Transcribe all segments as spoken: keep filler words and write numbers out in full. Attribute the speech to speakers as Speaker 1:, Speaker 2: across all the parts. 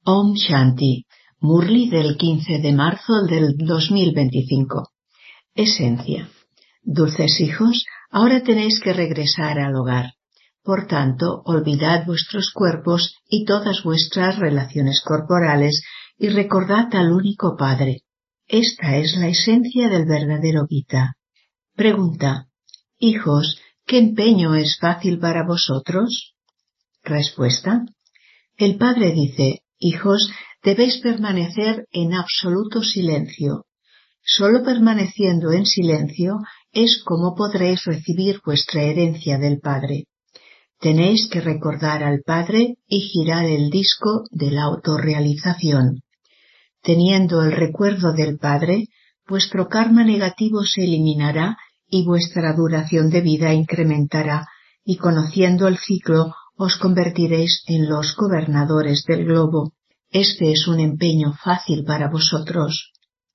Speaker 1: Om Shanti, Murli del quince de marzo del dos mil veinticinco. Esencia. Dulces hijos, ahora tenéis que regresar al hogar. Por tanto, olvidad vuestros cuerpos y todas vuestras relaciones corporales y recordad al único Padre. Esta es la esencia del verdadero Gita. Pregunta: hijos, ¿qué empeño es fácil para vosotros? Respuesta: el Padre dice: hijos, debéis permanecer en absoluto silencio. Solo permaneciendo en silencio es como podréis recibir vuestra herencia del Padre. Tenéis que recordar al Padre y girar el disco de la autorrealización. Teniendo el recuerdo del Padre, vuestro karma negativo se eliminará y vuestra duración de vida incrementará, y conociendo el ciclo os convertiréis en los gobernadores del globo. Este es un empeño fácil para vosotros.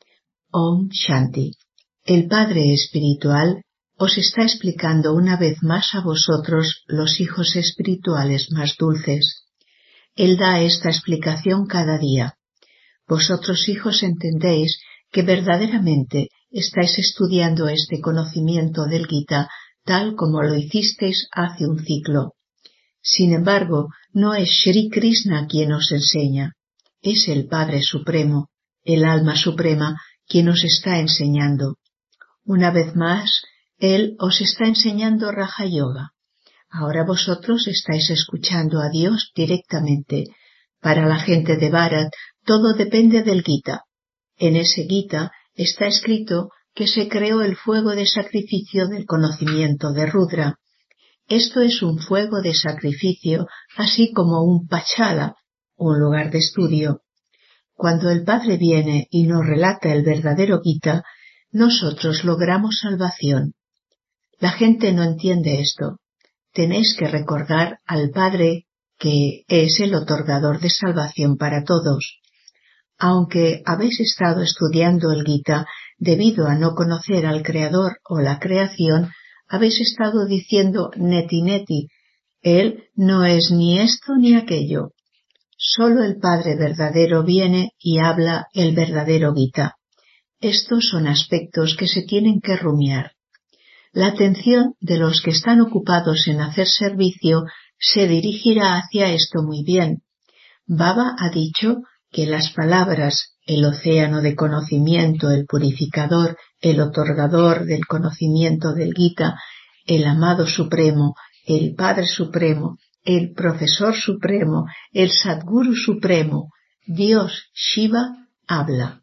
Speaker 1: Om Shanti. El Padre Espiritual os está explicando una vez más a vosotros, los hijos espirituales más dulces. Él da esta explicación cada día. Vosotros, hijos, entendéis que verdaderamente estáis estudiando este conocimiento del Gita tal como lo hicisteis hace un ciclo. Sin embargo, no es Shri Krishna quien os enseña, es el Padre Supremo, el Alma Suprema, quien os está enseñando. Una vez más, Él os está enseñando Raja Yoga. Ahora vosotros estáis escuchando a Dios directamente. Para la gente de Bharat, todo depende del Gita. En ese Gita está escrito que se creó el fuego de sacrificio del conocimiento de Rudra. Esto es un fuego de sacrificio, así como un pachala, un lugar de estudio. Cuando el Padre viene y nos relata el verdadero Gita, nosotros logramos salvación. La gente no entiende esto. Tenéis que recordar al Padre que es el otorgador de salvación para todos. Aunque habéis estado estudiando el Gita debido a no conocer al Creador o la creación, habéis estado diciendo neti neti, Él no es ni esto ni aquello. Solo el Padre verdadero viene y habla el verdadero Gita. Estos son aspectos que se tienen que rumiar. La atención de los que están ocupados en hacer servicio se dirigirá hacia esto muy bien. Baba ha dicho que las palabras el océano de conocimiento, el purificador, el otorgador del conocimiento del Gita, el amado supremo, el Padre Supremo, el Profesor Supremo, el Sadguru Supremo, Dios Shiva, habla.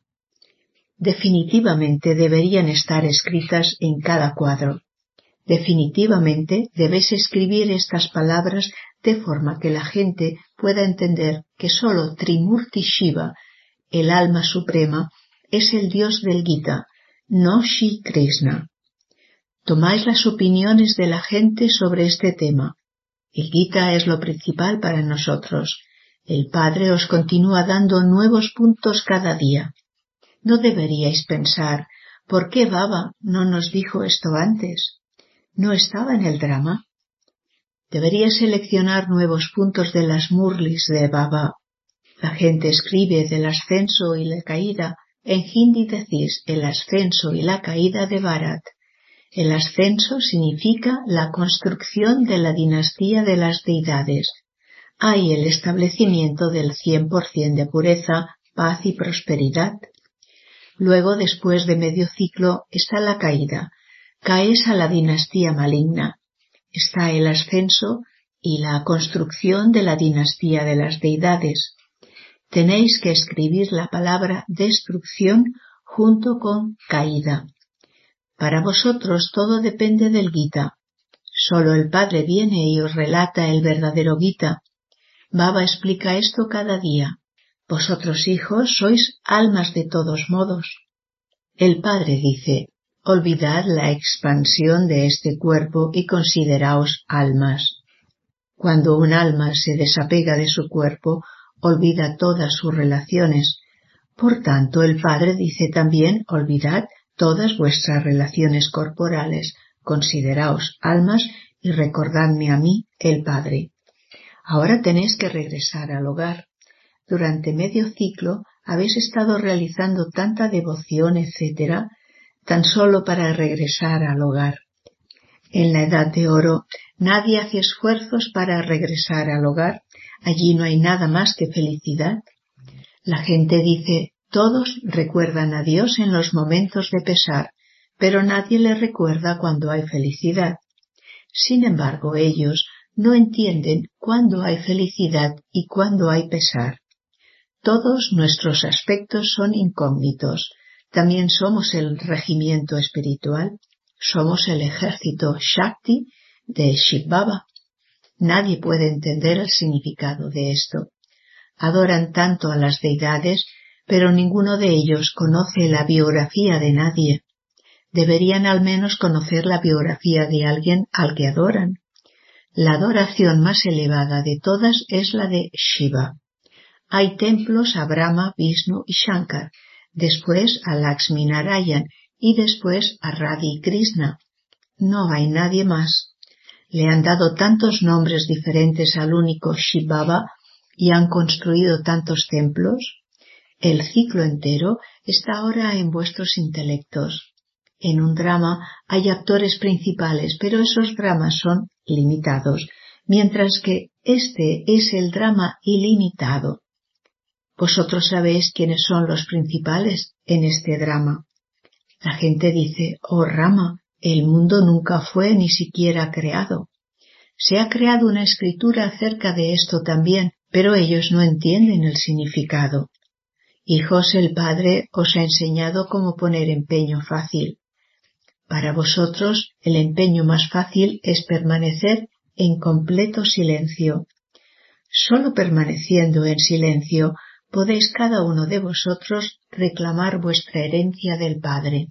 Speaker 1: Definitivamente deberían estar escritas en cada cuadro. Definitivamente debéis escribir estas palabras de forma que la gente pueda entender que solo Trimurti Shiva, el alma suprema, es el Dios del Gita, no Shri Krishna. Tomáis las opiniones de la gente sobre este tema. El Gita es lo principal para nosotros. El Padre os continúa dando nuevos puntos cada día. No deberíais pensar, ¿por qué Baba no nos dijo esto antes? ¿No estaba en el drama? Deberíais seleccionar nuevos puntos de las Murlis de Baba. La gente escribe del ascenso y la caída. En hindi decís el ascenso y la caída de Bharat. El ascenso significa la construcción de la dinastía de las deidades. Hay el establecimiento del cien por ciento de pureza, paz y prosperidad. Luego, después de medio ciclo, está la caída. Caes a la dinastía maligna. Está el ascenso y la construcción de la dinastía de las deidades. Tenéis que escribir la palabra destrucción junto con caída. Para vosotros todo depende del Gita. Solo el Padre viene y os relata el verdadero Gita. Baba explica esto cada día. Vosotros, hijos, sois almas de todos modos. El Padre dice: olvidad la expansión de este cuerpo y consideraos almas. Cuando un alma se desapega de su cuerpo, olvida todas sus relaciones. Por tanto, el Padre dice también: olvidad todas vuestras relaciones corporales, consideraos almas y recordadme a mí, el Padre. Ahora tenéis que regresar al hogar. durante medio ciclo habéis estado realizando tanta devoción, etcétera, tan solo para regresar al hogar. En la Edad de Oro nadie hace esfuerzos para regresar al hogar. Allí no hay nada más que felicidad. La gente dice, todos recuerdan a Dios en los momentos de pesar, pero nadie le recuerda cuando hay felicidad. Sin embargo, ellos no entienden cuándo hay felicidad y cuándo hay pesar. Todos nuestros aspectos son incógnitos. También somos el regimiento espiritual. Somos el ejército Shakti de Shiv Baba. Nadie puede entender el significado de esto. Adoran tanto a las deidades, pero ninguno de ellos conoce la biografía de nadie. Deberían al menos conocer la biografía de alguien al que adoran. La adoración más elevada de todas es la de Shiva. Hay templos a Brahma, Vishnu y Shankar, después a Lakshmi Narayan y después a Radha y Krishna. No hay nadie más. Le han dado tantos nombres diferentes al único Shiv Baba y han construido tantos templos. El ciclo entero está ahora en vuestros intelectos. En un drama hay actores principales, pero esos dramas son limitados, mientras que este es el drama ilimitado. Vosotros sabéis quiénes son los principales en este drama. La gente dice, oh Rama, el mundo nunca fue ni siquiera creado. Se ha creado una escritura acerca de esto también, pero ellos no entienden el significado. Hijos, el Padre os ha enseñado cómo poner empeño fácil. Para vosotros, el empeño más fácil es permanecer en completo silencio. Solo permaneciendo en silencio podéis cada uno de vosotros reclamar vuestra herencia del Padre.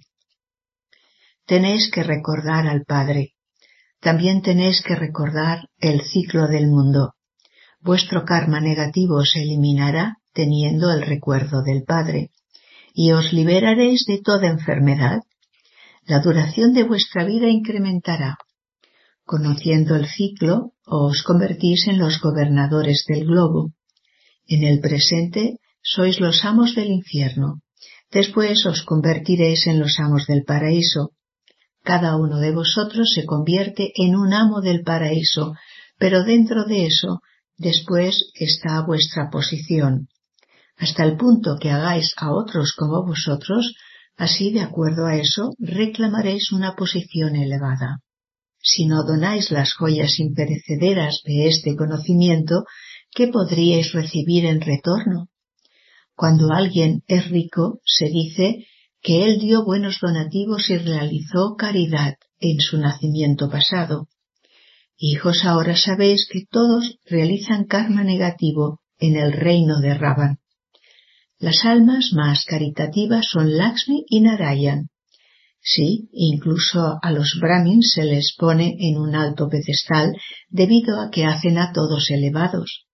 Speaker 1: Tenéis que recordar al Padre. También tenéis que recordar el ciclo del mundo. Vuestro karma negativo se eliminará teniendo el recuerdo del Padre, y os liberaréis de toda enfermedad. La duración de vuestra vida incrementará. Conociendo el ciclo, os convertís en los gobernadores del globo. En el presente sois los amos del infierno. Después os convertiréis en los amos del paraíso. Cada uno de vosotros se convierte en un amo del paraíso, pero dentro de eso, después está vuestra posición. Hasta el punto que hagáis a otros como vosotros, así de acuerdo a eso, reclamaréis una posición elevada. Si no donáis las joyas imperecederas de este conocimiento, ¿qué podríais recibir en retorno? Cuando alguien es rico, se dice que él dio buenos donativos y realizó caridad en su nacimiento pasado. Hijos, ahora sabéis que todos realizan karma negativo en el reino de Ravan. Las almas más caritativas son Lakshmi y Narayan. Sí, incluso a los brahmins se les pone en un alto pedestal debido a que hacen a todos elevados.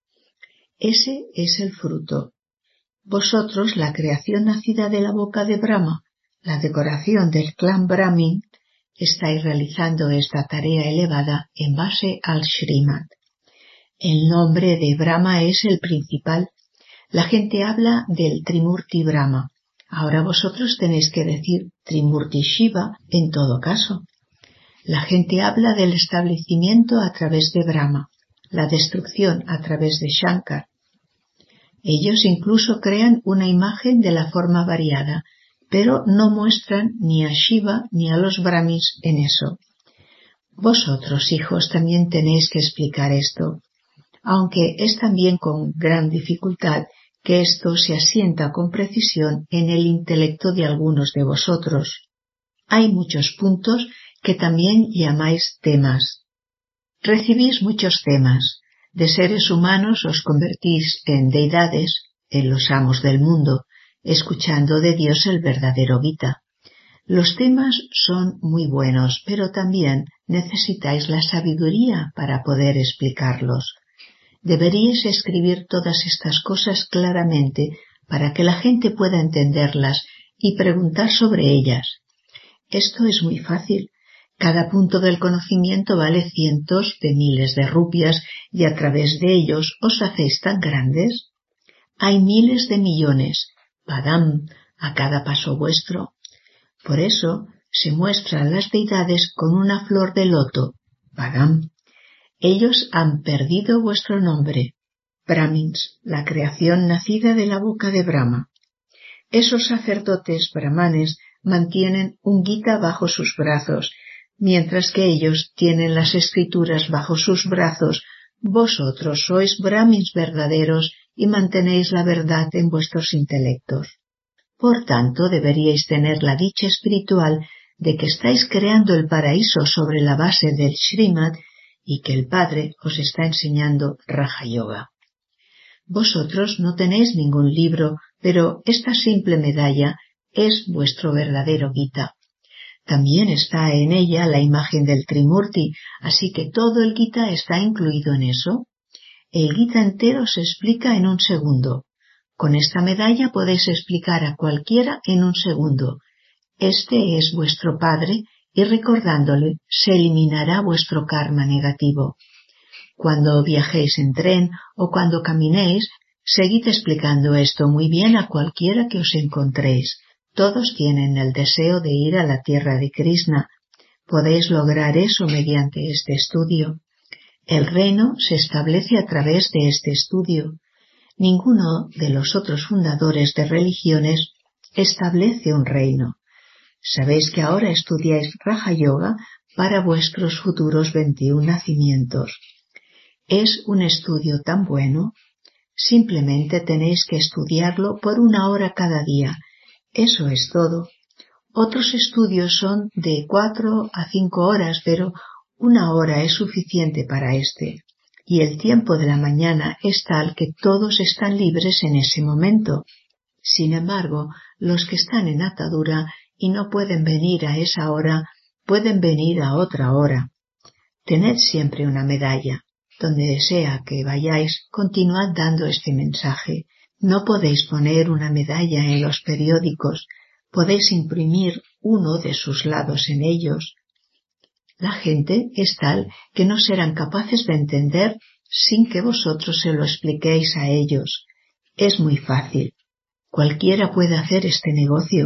Speaker 1: Ese es el fruto. Vosotros, la creación nacida de la boca de Brahma, la decoración del clan Brahmin, estáis realizando esta tarea elevada en base al Srimad. El nombre de Brahma es el principal. La gente habla del Trimurti Brahma. Ahora vosotros tenéis que decir Trimurti Shiva en todo caso. La gente habla del establecimiento a través de Brahma, la destrucción a través de Shankar. Ellos incluso crean una imagen de la forma variada, pero no muestran ni a Shiva ni a los Brahmis en eso. Vosotros, hijos, también tenéis que explicar esto, aunque es también con gran dificultad que esto se asienta con precisión en el intelecto de algunos de vosotros. Hay muchos puntos que también llamáis temas. Recibís muchos temas. De seres humanos os convertís en deidades, en los amos del mundo, escuchando de Dios el verdadero Gita. Los temas son muy buenos, pero también necesitáis la sabiduría para poder explicarlos. Deberíais escribir todas estas cosas claramente para que la gente pueda entenderlas y preguntar sobre ellas. Esto es muy fácil. Cada punto del conocimiento vale cientos de miles de rupias y a través de ellos os hacéis tan grandes. hay miles de millones, padam, a cada paso vuestro. Por eso se muestran las deidades con una flor de loto, padam. Ellos han perdido vuestro nombre, Brahmins, la creación nacida de la boca de Brahma. Esos sacerdotes brahmanes mantienen un Gita bajo sus brazos, mientras que ellos tienen las escrituras bajo sus brazos. Vosotros sois Brahmins verdaderos y mantenéis la verdad en vuestros intelectos. Por tanto, deberíais tener la dicha espiritual de que estáis creando el paraíso sobre la base del Srimad y que el Padre os está enseñando Raja Yoga. Vosotros no tenéis ningún libro, pero esta simple medalla es vuestro verdadero Gita. También está en ella la imagen del Trimurti, así que todo el Gita está incluido en eso. El Gita entero se explica en un segundo. Con esta medalla podéis explicar a cualquiera en un segundo. Este es vuestro Padre y recordándole se eliminará vuestro karma negativo. Cuando viajéis en tren o cuando caminéis, seguid explicando esto muy bien a cualquiera que os encontréis. Todos tienen el deseo de ir a la tierra de Krishna. Podéis lograr eso mediante este estudio. El reino se establece a través de este estudio. Ninguno de los otros fundadores de religiones establece un reino. Sabéis que ahora estudiáis Raja Yoga para vuestros futuros veintiún nacimientos. Es un estudio tan bueno. Simplemente tenéis que estudiarlo por una hora cada día. Eso es todo. Otros estudios son de cuatro a cinco horas, pero una hora es suficiente para este. Y el tiempo de la mañana es tal que todos están libres en ese momento. Sin embargo, los que están en atadura y no pueden venir a esa hora, pueden venir a otra hora. Tened siempre una medalla. Donde sea que vayáis, continuad dando este mensaje. No podéis poner una medalla en los periódicos, podéis imprimir uno de sus lados en ellos. La gente es tal que no serán capaces de entender sin que vosotros se lo expliquéis a ellos. Es muy fácil. Cualquiera puede hacer este negocio.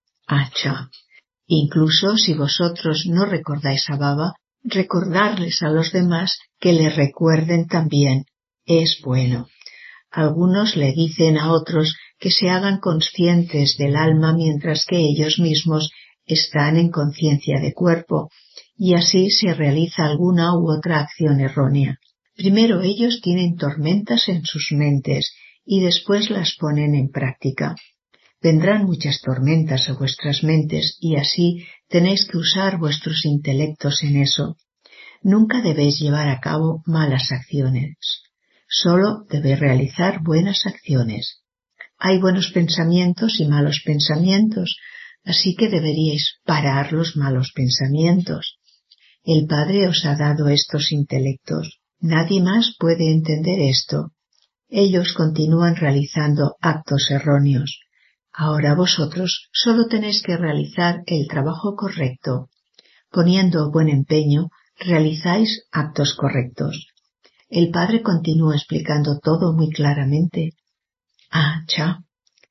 Speaker 1: Acha. Incluso si vosotros no recordáis a Baba, recordarles a los demás que le recuerden también. Es bueno. Algunos le dicen a otros que se hagan conscientes del alma mientras que ellos mismos están en conciencia de cuerpo, y así se realiza alguna u otra acción errónea. Primero ellos tienen tormentas en sus mentes y después las ponen en práctica. Vendrán muchas tormentas a vuestras mentes y así tenéis que usar vuestros intelectos en eso. Nunca debéis llevar a cabo malas acciones. Solo debéis realizar buenas acciones. Hay buenos pensamientos y malos pensamientos, así que deberíais parar los malos pensamientos. El Padre os ha dado estos intelectos. Nadie más puede entender esto. Ellos continúan realizando actos erróneos. Ahora vosotros solo tenéis que realizar el trabajo correcto. Poniendo buen empeño, realizáis actos correctos. El Padre continúa explicando todo muy claramente. Ah, cha.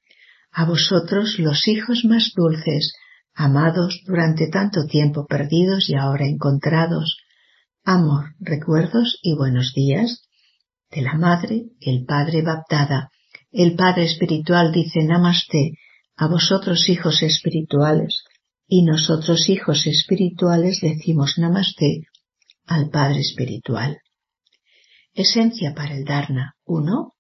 Speaker 1: A vosotros, los hijos más dulces, amados durante tanto tiempo perdidos y ahora encontrados, amor, recuerdos y buenos días. De la Madre, el Padre Baptada, el Padre Espiritual dice Namaste a vosotros hijos espirituales, y nosotros hijos espirituales decimos Namaste al Padre Espiritual. Esencia para el Dharna. uno.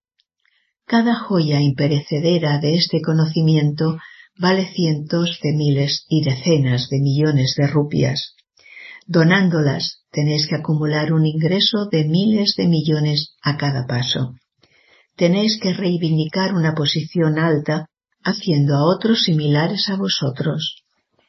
Speaker 1: Cada joya imperecedera de este conocimiento vale cientos de miles y decenas de millones de rupias. Donándolas, tenéis que acumular un ingreso de miles de millones a cada paso. Tenéis que reivindicar una posición alta, haciendo a otros similares a vosotros.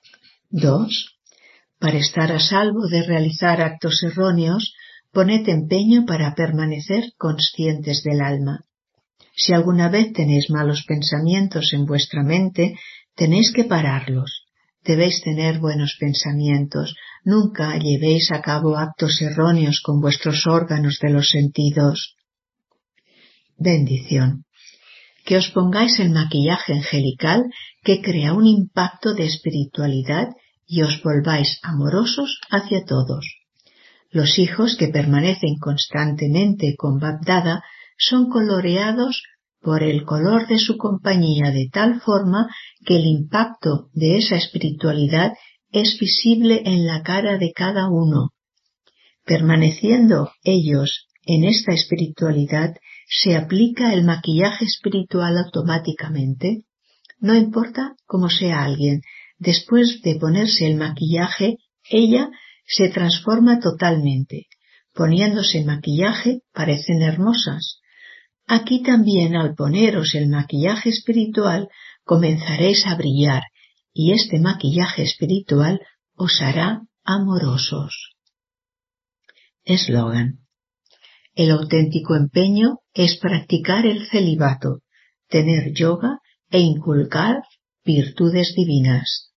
Speaker 1: dos. Para estar a salvo de realizar actos erróneos, poned empeño para permanecer conscientes del alma. Si alguna vez tenéis malos pensamientos en vuestra mente, tenéis que pararlos. Debéis tener buenos pensamientos. Nunca llevéis a cabo actos erróneos con vuestros órganos de los sentidos. Bendición. que os pongáis el maquillaje angelical que crea un impacto de espiritualidad y os volváis amorosos hacia todos. Los hijos que permanecen constantemente con Bab-Dada son coloreados por el color de su compañía de tal forma que el impacto de esa espiritualidad es visible en la cara de cada uno. Permaneciendo ellos en esta espiritualidad, se aplica el maquillaje espiritual automáticamente. No importa cómo sea alguien, después de ponerse el maquillaje, ella se transforma totalmente. Poniéndose el maquillaje, parecen hermosas. Aquí también, al poneros el maquillaje espiritual, comenzaréis a brillar, y este maquillaje espiritual os hará amorosos. Eslogan: el auténtico empeño es practicar el celibato, tener yoga e inculcar virtudes divinas.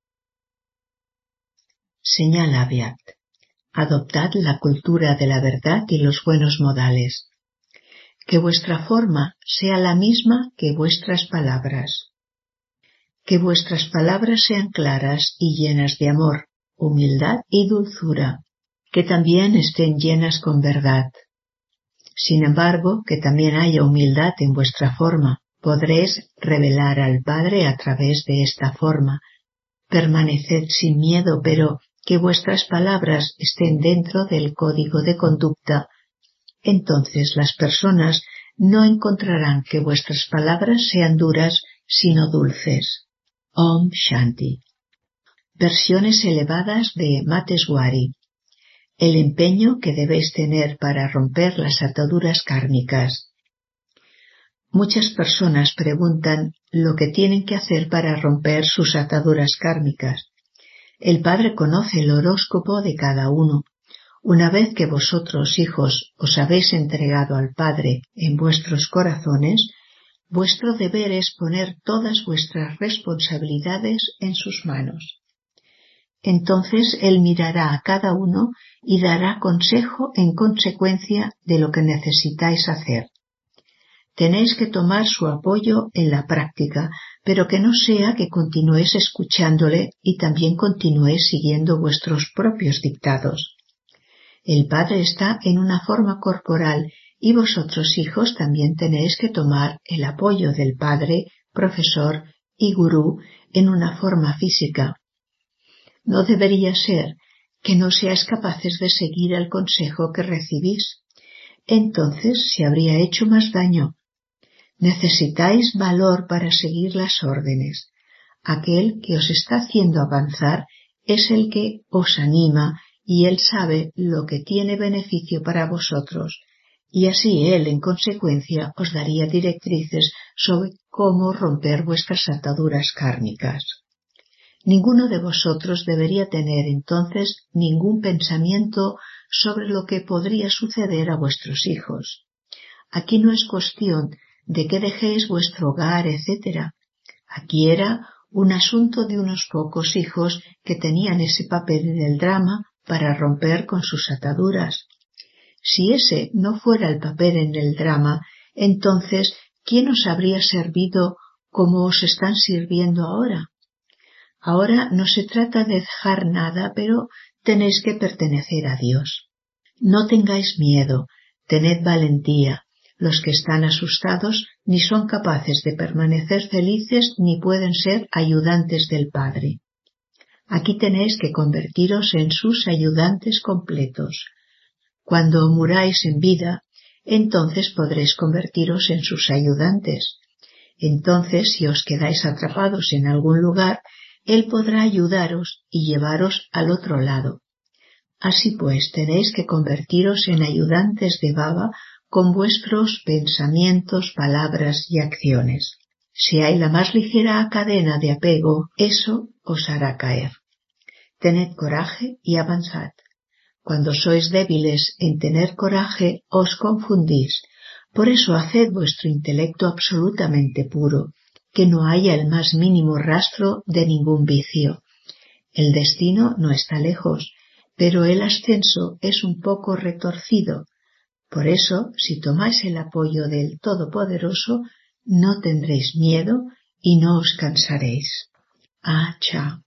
Speaker 1: Señal Aviat: adoptad la cultura de la verdad y los buenos modales. Que vuestra forma sea la misma que vuestras palabras. Que vuestras palabras sean claras y llenas de amor, humildad y dulzura, que también estén llenas con verdad. Sin embargo, que también haya humildad en vuestra forma. Podréis revelar al Padre a través de esta forma. Permaneced sin miedo, pero que vuestras palabras estén dentro del código de conducta. Entonces las personas no encontrarán que vuestras palabras sean duras, sino dulces. Om Shanti. Versiones elevadas de Mateswari. El empeño que debéis tener para romper las ataduras kármicas. Muchas personas preguntan lo que tienen que hacer para romper sus ataduras kármicas. El Padre conoce el horóscopo de cada uno. Una vez que vosotros, hijos, os habéis entregado al Padre en vuestros corazones, vuestro deber es poner todas vuestras responsabilidades en sus manos. Entonces Él mirará a cada uno y dará consejo en consecuencia de lo que necesitáis hacer. Tenéis que tomar su apoyo en la práctica, pero que no sea que continuéis escuchándole y también continuéis siguiendo vuestros propios dictados. El Padre está en una forma corporal y vosotros, hijos, también tenéis que tomar el apoyo del Padre, profesor y gurú en una forma física. No debería ser que no seáis capaces de seguir el consejo que recibís. Entonces se habría hecho más daño. Necesitáis valor para seguir las órdenes. Aquel que os está haciendo avanzar es el que os anima y él sabe lo que tiene beneficio para vosotros, y así él, en consecuencia, os daría directrices sobre cómo romper vuestras ataduras kármicas. Ninguno de vosotros debería tener entonces ningún pensamiento sobre lo que podría suceder a vuestros hijos. Aquí no es cuestión de que dejéis vuestro hogar, etcétera. Aquí era un asunto de unos pocos hijos que tenían ese papel en el drama para romper con sus ataduras. Si ese no fuera el papel en el drama, entonces, ¿quién os habría servido como os están sirviendo ahora? Ahora no se trata de dejar nada, pero tenéis que pertenecer a Dios. No tengáis miedo, tened valentía. Los que están asustados ni son capaces de permanecer felices ni pueden ser ayudantes del Padre. Aquí tenéis que convertiros en sus ayudantes completos. Cuando muráis en vida, entonces podréis convertiros en sus ayudantes. Entonces, si os quedáis atrapados en algún lugar, Él podrá ayudaros y llevaros al otro lado. Así pues, tenéis que convertiros en ayudantes de Baba con vuestros pensamientos, palabras y acciones. Si hay la más ligera cadena de apego, eso os hará caer. Tened coraje y avanzad. Cuando sois débiles en tener coraje, os confundís. Por eso haced vuestro intelecto absolutamente puro, que no haya el más mínimo rastro de ningún vicio. El destino no está lejos, pero el ascenso es un poco retorcido. Por eso, si tomáis el apoyo del Todopoderoso, no tendréis miedo y no os cansaréis. Ah, chao.